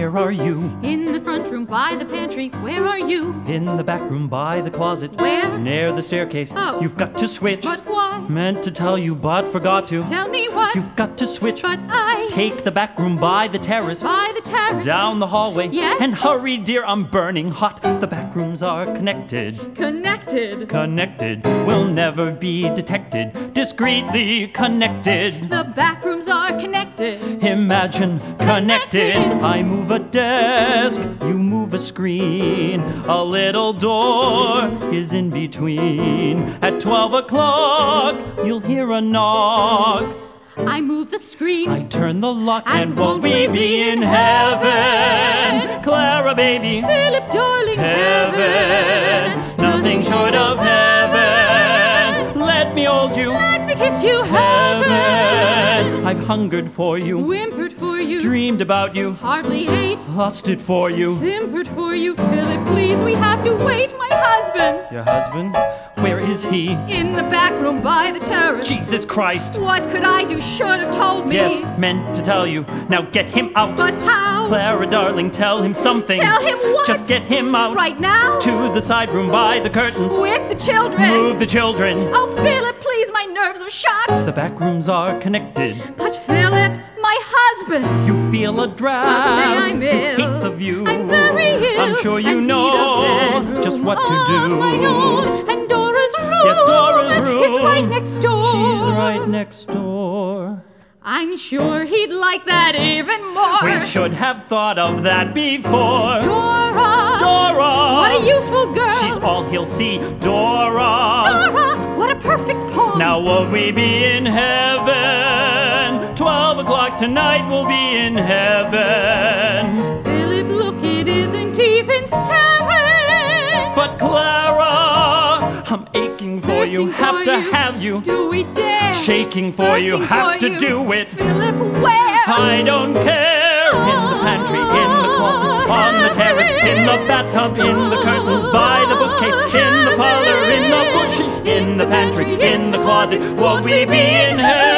where are you? In the front room by the pantry, where are you? In the back room by the closet. Where? Near the staircase. Oh. You've got to switch. But why? Meant to tell you, but forgot to. Tell me what? You've got to switch. But I... Take the back room by the terrace. By the terrace. Down the hallway. Yes? And hurry, dear, I'm burning hot. The back rooms are connected. Connected. Connected. Will never be detected. Discreetly connected. The back rooms are connected. Imagine connected. I move a desk, you move a screen. A little door is in between. At 12 o'clock, you'll hear a knock. I move the screen. I turn the lock, And won't we be in heaven? Clara, baby. Philip, darling, Heaven. Nothing short of heaven. Let me hold you. Let me kiss you, heaven. I've hungered for you. Whimpered for you. Dreamed about you. Hardly ate. Lusted for you. Simpered for you, Philip, please, we have to wait, my husband. Your husband? Where is he? In the back room by the terrace. Jesus Christ! What could I do? Should have told me. Yes, meant to tell you. Now get him out. But how? Clara, darling, tell him something. Tell him what? Just get him out. Right now? To the side room by the curtains. With the children. Move the children. Oh, Philip, please, my nerves are shot. The back rooms are connected. But Philip, my husband. You feel a draft. I'll say I'm You ill. hate the view. I'm very ill. I'm sure you and know need a bedroom just what to of do. my own. And Dora's room. Yes, Dora's room. Is right next door. She's right next door. I'm sure he'd like that even more. We should have thought of that before. Dora. Dora! What a useful girl. She's all he'll see. Dora! Dora, what a perfect pawn. Now will we be in heaven? 12 o'clock tonight we'll be in heaven. Philip, look, it isn't even 7. But Clara, I'm aching for you. Thirsting Have for to you. have you. Do we dare? Shaking for you. Thirsting Have for to you. do it. Philip, where? I don't care. In the pantry, in the closet, on the terrace, in the bathtub, in the curtains, by the bookcase, in the parlor, in the bushes, in the pantry, in the closet. Won't we be in heaven?